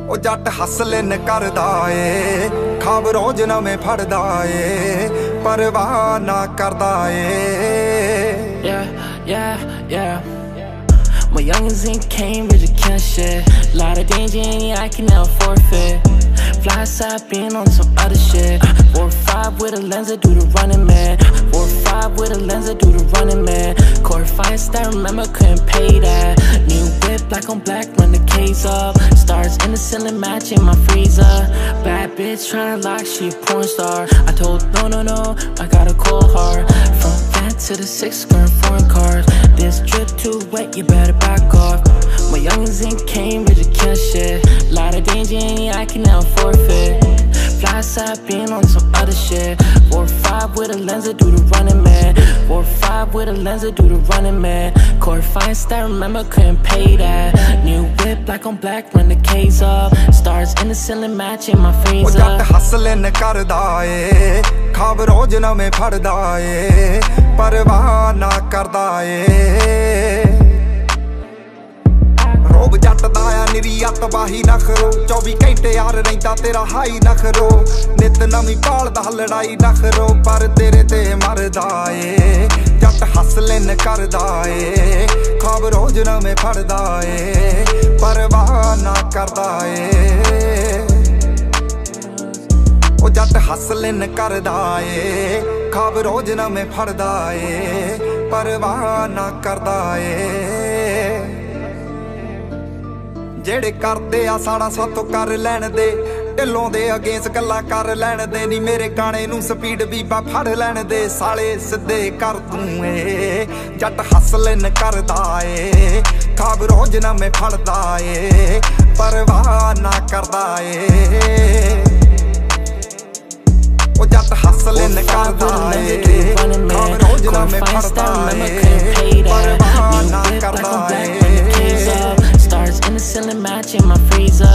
ਉਹ ਜੱਟ ਹਸਲਨ ਕਰਦਾ ਏ, ਖਾਬ ਰੋਜ਼ ਨਵੇਂ ਫੜਦਾ ਏ, ਪਰਵਾਹ ਨਾ ਕਰਦਾ ਏ। My youngins in Cambridge, I can't shit. Lot of danger in here, I can never forfeit. Fly side being on some other shit. 4-5 with a lens, I do the running man. 4-5 with a lens, I do the running man. Court fights that remember couldn't pay that. New whip, black on black, run the case up. Stars in the ceiling, matching my freezer. Bad bitch tryna lock, she a porn star. I told no, I gotta call her. From that to the 6 skirt foreign cars. This drip too wet, you better back off. My youngins in Cambridge, I can't shit. Lot of danger in here, I can never forfeit. Fly side being on some other shit. 4-5 with a lens, I do the running man. 4-5 with a lens, I do the running man. Court fights that remember couldn't pay that. New whip, black on black, run the case up. Stars in the ceiling, matching my freezer. ਉਹ ਜੱਟ ਹਸਲਨ ਕਰਦਾ ਏ, ਖਾਬ ਰੋਜ਼ ਨਵੇਂ ਫੜਦਾ ਏ, ਪਰਵਾਹ ਨਾ ਕਰਦਾ ਏ। ਰੋਬ ਜੱਟ ਦਾ ਆ ਨਿਰੀ ਅਤਵਾਹੀ ਨਾ ਕਰੋ, 24 ਘੰਟੇ ਯਾਰ ਰਹਿੰਦਾ ਤੇਰਾ ਹਾਈ ਨਾ ਕਰੋ। ਨਿਤ ਨਵੀਂ ਭਾਲਦਾ ਲੜਾਈ ਨਾ ਕਰੋ, ਪਰ ਤੇਰੇ ਤੇ ਮਰਦਾ ਏ। ਜੱਟ ਹਸਲਨ ਕਰਦਾ ਏ, ਖਾਬ ਰੋਜ਼ ਨਵੇਂ ਫੜਦਾ ਏ, ਪਰਵਾਹ ਨਾ ਕਰਦਾ ਏ। ਉਹ ਜੱਟ ਹਸਲਨ ਕਰਦਾ ਏ, ਖਾਬ ਰੋਜ਼ ਨਵੇਂ ਫੜਦਾ ਏ, ਪਰਵਾਹ ਨਾ ਕਰਦਾ ਏ। ਜਿਹੜੇ ਕਰਦੇ ਆ ਸਾੜਾ ਸਾਥੋਂ ਕਰ ਲੈਣ ਦੇ, ਢਿੱਲੋਂ ਦੇ ਅਗੇਂਸ ਗੱਲਾਂ ਕਰ ਲੈਣ ਦੇ। ਨੀ ਮੇਰੇ ਗਾਣੇ ਨੂੰ ਸਪੀਡ ਬੀਬਾ ਫੜ ਲੈਣ ਦੇ, ਸਾਲੇ ਸਿੱਧੇ ਕਰ ਤੂੰ ਏ। ਜੱਟ ਹਸਲਨ ਕਰਦਾ ਏ, ਖਾਬ ਰੋਜ਼ ਨਵੇਂ ਫੜਦਾ ਏ, ਪਰਵਾਹ ਨਾ ਕਰਦਾ ਏ। ਉਹ ਜੱਟ ਹਸਲਨ ਕਰਦਾ ਏ, ਖਾਬ ਰੋਜ਼ ਨਵੇਂ ਫੜਦਾ ਏ, ਪਰਵਾਹ ਨਾ ਕਰਦਾ ਏ। Stars in the ceiling, matching my freezer.